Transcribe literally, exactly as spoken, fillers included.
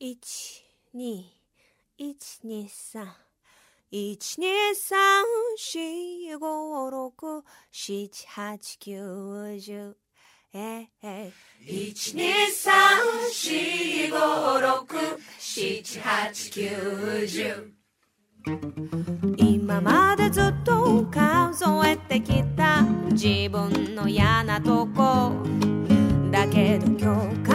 いちにいちにさんいちにさんしごろくしちはちきゅうじゅうええいちにさんしごろくしちはちきゅうじゅう今までずっと数えてきた自分の嫌なとこだけど今日